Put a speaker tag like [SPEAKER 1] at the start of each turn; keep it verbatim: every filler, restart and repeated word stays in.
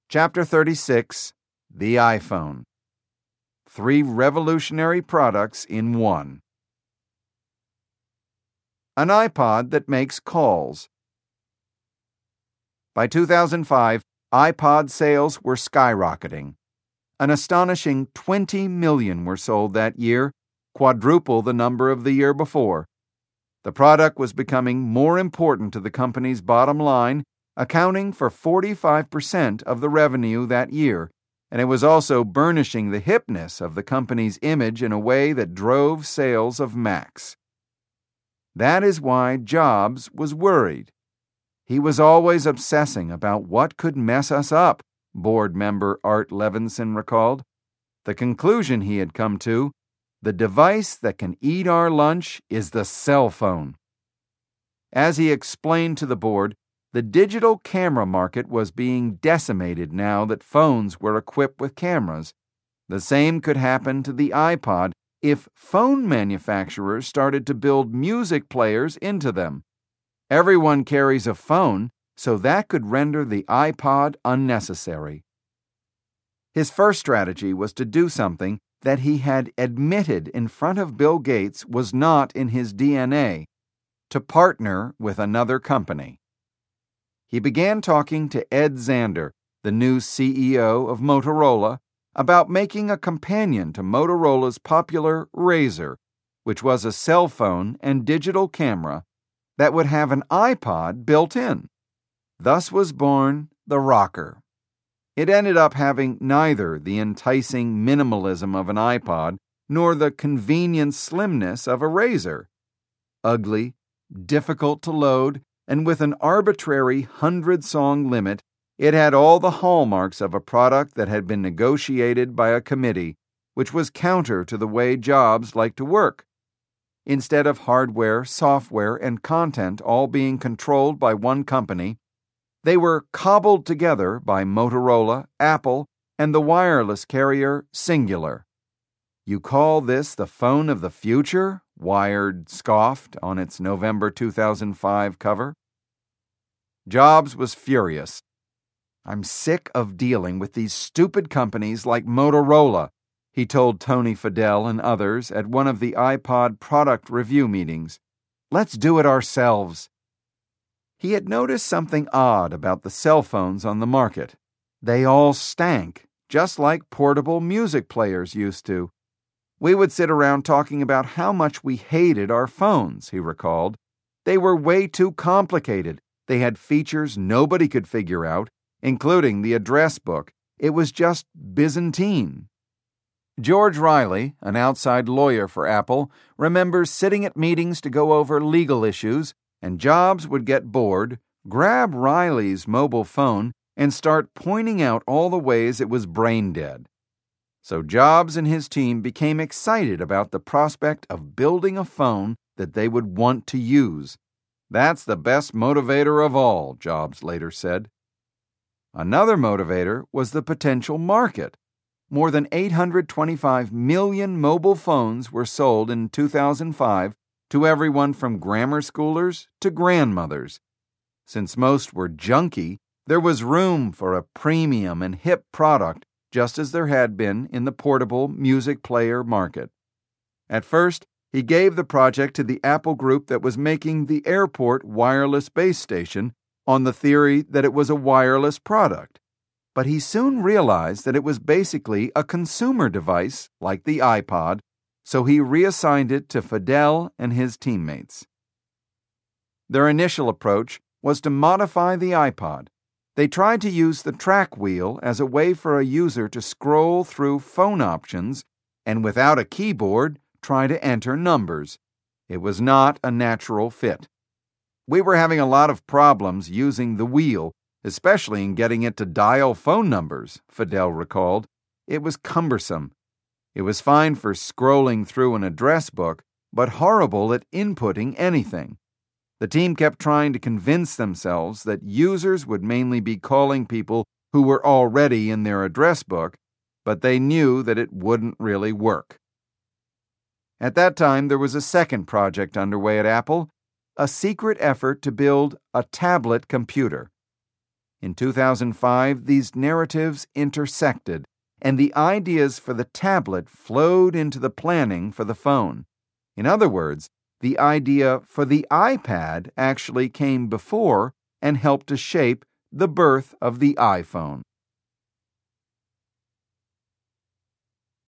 [SPEAKER 1] Chapter thirty-six, The iPhone. Three revolutionary products in one. An iPod that makes calls. By two thousand five, iPod sales were skyrocketing. An astonishing twenty million were sold that year, quadruple the number of the year before. The product was becoming more important to the company's bottom line, accounting for forty-five percent of the revenue that year, and it was also burnishing the hipness of the company's image in a way that drove sales of Macs. That is why Jobs was worried. He was always obsessing about what could mess us up, board member Art Levinson recalled. The conclusion he had come to: the device that can eat our lunch is the cell phone. As he explained to the board, the digital camera market was being decimated now that phones were equipped with cameras. The same could happen to the iPod if phone manufacturers started to build music players into them. Everyone carries a phone, so that could render the iPod unnecessary. His first strategy was to do something that he had admitted in front of Bill Gates was not in his D N A: to partner with another company. He began talking to Ed Zander, the new C E O of Motorola, about making a companion to Motorola's popular Razr, which was a cell phone and digital camera that would have an iPod built in. Thus was born the Rocker. It ended up having neither the enticing minimalism of an iPod nor the convenient slimness of a Razr. Ugly, difficult to load, and with an arbitrary hundred-song limit, it had all the hallmarks of a product that had been negotiated by a committee, which was counter to the way Jobs liked to work. Instead of hardware, software, and content all being controlled by one company, they were cobbled together by Motorola, Apple, and the wireless carrier Cingular. "You call this the phone of the future?" Wired scoffed on its November two thousand five cover. Jobs was furious. "I'm sick of dealing with these stupid companies like Motorola," he told Tony Fadell and others at one of the iPod product review meetings. "Let's do it ourselves." He had noticed something odd about the cell phones on the market. They all stank, just like portable music players used to. "We would sit around talking about how much we hated our phones," he recalled. "They were way too complicated. They had features nobody could figure out, including the address book. It was just Byzantine." George Riley, an outside lawyer for Apple, remembers sitting at meetings to go over legal issues, and Jobs would get bored, grab Riley's mobile phone, and start pointing out all the ways it was brain dead. So Jobs and his team became excited about the prospect of building a phone that they would want to use. "That's the best motivator of all," Jobs later said. Another motivator was the potential market. More than eight hundred twenty-five million mobile phones were sold in two thousand five to everyone from grammar schoolers to grandmothers. Since most were junky, there was room for a premium and hip product, just as there had been in the portable music player market. At first, he gave the project to the Apple group that was making the airport wireless base station on the theory that it was a wireless product. But he soon realized that it was basically a consumer device like the iPod, so he reassigned it to Fadell and his teammates. Their initial approach was to modify the iPod. They tried to use the track wheel as a way for a user to scroll through phone options and without a keyboard try to enter numbers. It was not a natural fit. "We were having a lot of problems using the wheel, especially in getting it to dial phone numbers," Fadell recalled. "It was cumbersome. It was fine for scrolling through an address book, but horrible at inputting anything. The team kept trying to convince themselves that users would mainly be calling people who were already in their address book, but they knew that it wouldn't really work." At that time, there was a second project underway at Apple, a secret effort to build a tablet computer. In two thousand five, these narratives intersected, and the ideas for the tablet flowed into the planning for the phone. In other words, the idea for the iPad actually came before and helped to shape the birth of the iPhone.